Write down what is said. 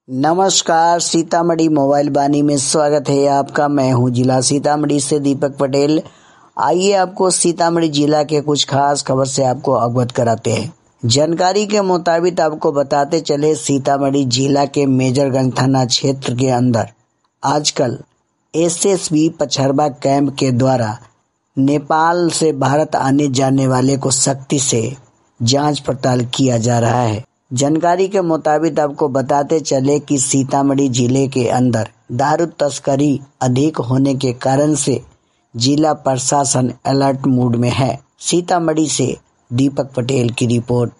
नमस्कार, सीतामढ़ी मोबाइल बानी में स्वागत है आपका। मैं हूं जिला सीतामढ़ी से दीपक पटेल। आइए आपको सीतामढ़ी जिला के कुछ खास खबर से आपको अवगत कराते हैं। जानकारी के मुताबिक आपको बताते चले, सीतामढ़ी जिला के मेजरगंज थाना क्षेत्र के अंदर आजकल एसएसबी पचहरबा कैंप के द्वारा नेपाल से भारत आने जाने वाले को सख्ती से जांच पड़ताल किया जा रहा है। जानकारी के मुताबिक आपको बताते चले कि सीतामढ़ी जिले के अंदर दारू तस्करी अधिक होने के कारण से जिला प्रशासन अलर्ट मूड में है। सीतामढ़ी से दीपक पटेल की रिपोर्ट।